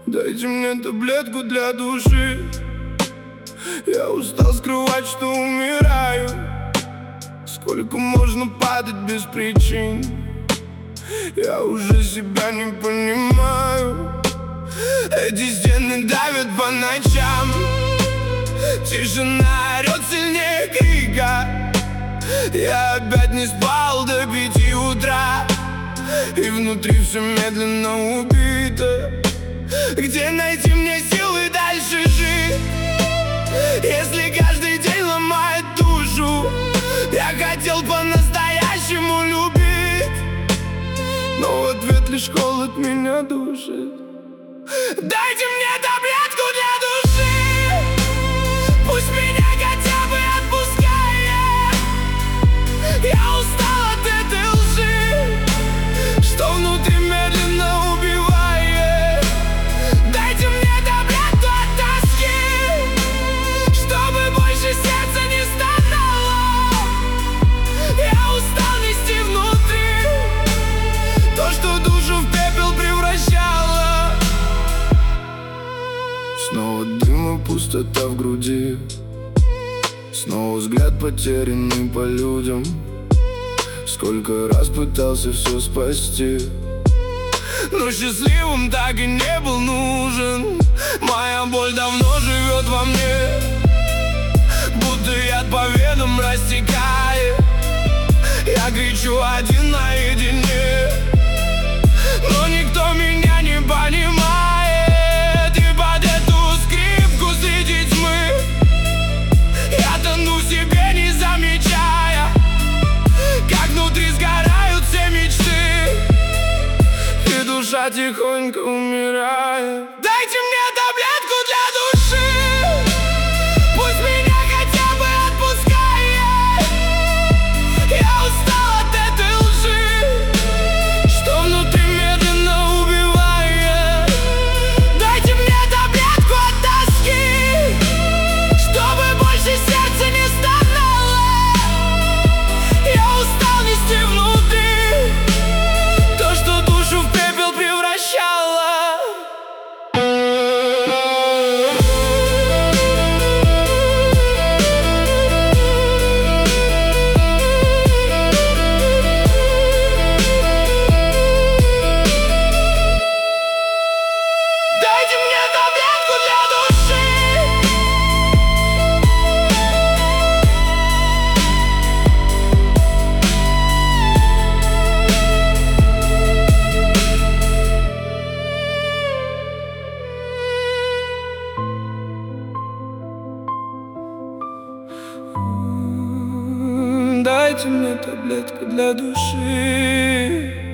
Дайте мне таблетку для души. Я устал скрывать, что умираю. Сколько можно падать без причин? Я уже себя не понимаю. Эти стены давят по ночам. Тишина орёт сильнее крика. Я опять не спал до 5 утра, и внутри все медленно убито. Где найти мне силы дальше жить, если каждый день ломает душу? Я хотел по-настоящему любить, но в ответ лишь холод меня душит. Дайте мне таблетку для души, пусть меня хотя бы отпускает. Я устал от этой лжи, что внутри медленно убивает. Дайте мне таблетку от тоски, чтобы больше сердце не стонало. Я устал нести внутри то, что душу в пепел превращало. Снова дым и пустота в груди, снова взгляд потерянный по людям. Сколько раз пытался все спасти, но счастливым так и не был нужен. Моя боль давно живет во мне, будто яд по венам растекает. Я кричу один наедине, но никто меня не понимает. И под эту скрипку среди тьмы я тону себе, не замечая, как внутри сгорают все мечты, и душа тихонько умирает. Дайте мне таблетку для души, пусть меня хотя бы отпускает. Я устал от этой лжи, что внутри медленно убивает. Дайте мне таблетку от тоски, чтобы больше сердце не стонало. Я устал нести внутри то, что душу в пепел превращало. Дайте мне таблетку для души. Дайте мне таблетку для души.